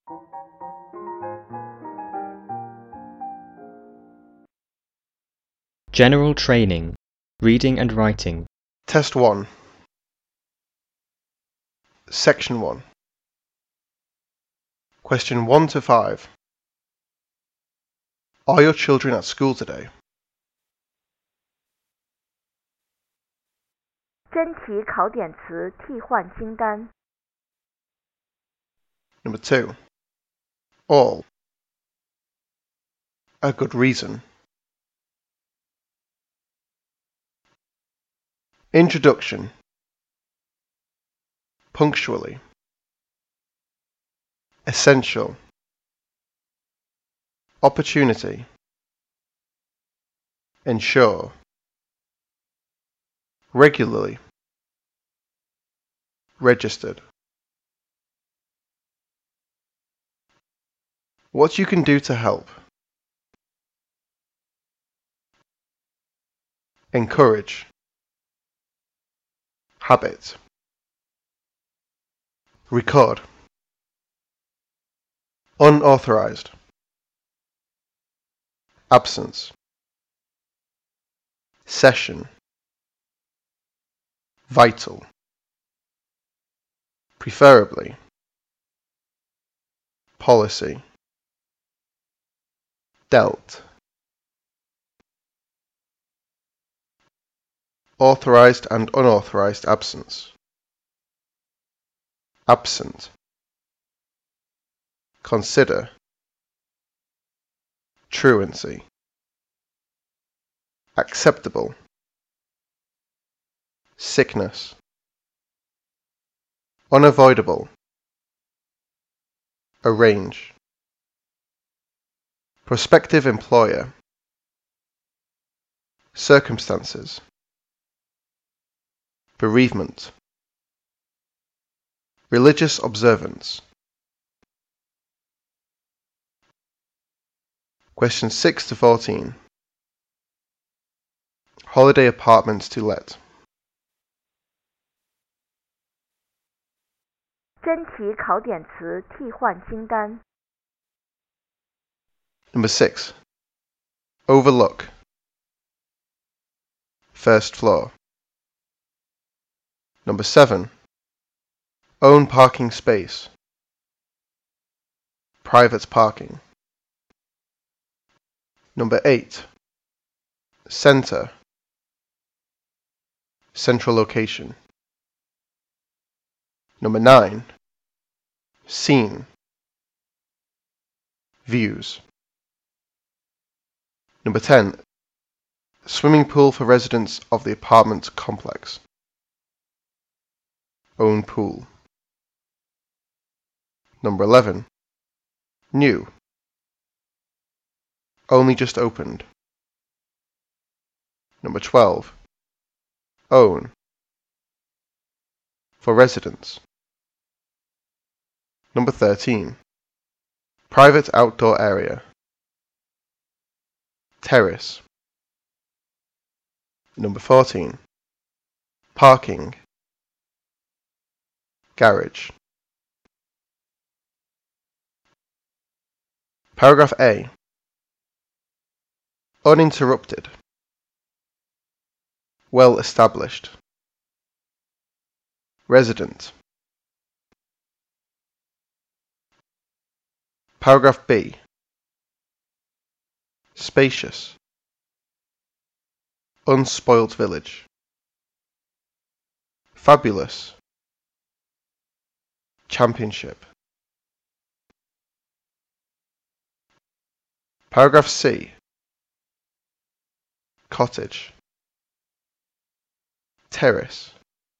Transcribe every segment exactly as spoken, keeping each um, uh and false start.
General training, reading and writing. Test one. Section one. Question one to five. Are your children at school today? 真题考点词替换清单。 Number two. All. A good reason. Introduction. Punctually. Essential. Opportunity. Ensure. Regularly. Registered. What you can do to help. Encourage. Habit. Record. Unauthorized. Absence. Session. Vital. Preferably. Policy. Dealt. Authorized and unauthorized absence. Absent. Consider. Truancy. Acceptable. Sickness. Unavoidable. Arrange. Prospective employer. Circumstances. Bereavement. Religious observance. Questions six to fourteen. Holiday apartments to let. 真题考点词替换清单。 Number six. Overlook. First floor. Number seven. Own parking space. Private parking. Number eight. Center. Central location. Number nine. Scene. Views. Number ten. Swimming pool for residents of the apartment complex. Own pool. Number eleven. New. Only just opened. Number twelve. Own. For residents. Number thirteen. Private outdoor area. Terrace. Number fourteen. Parking. Garage. Paragraph A. Uninterrupted. Well established. Resident. Paragraph B. Spacious. Unspoilt village. Fabulous. Championship. Paragraph C. Cottage. Terrace.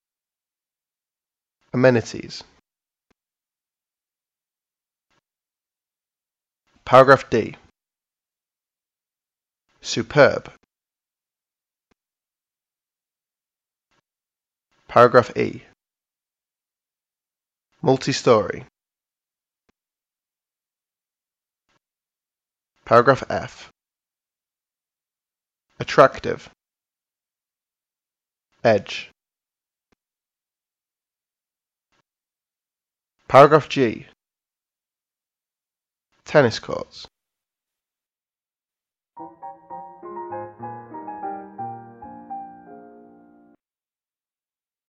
Amenities. Paragraph D. Superb. Paragraph E. Multi-story. Paragraph F. Attractive. Edge. Paragraph G. tennis courts.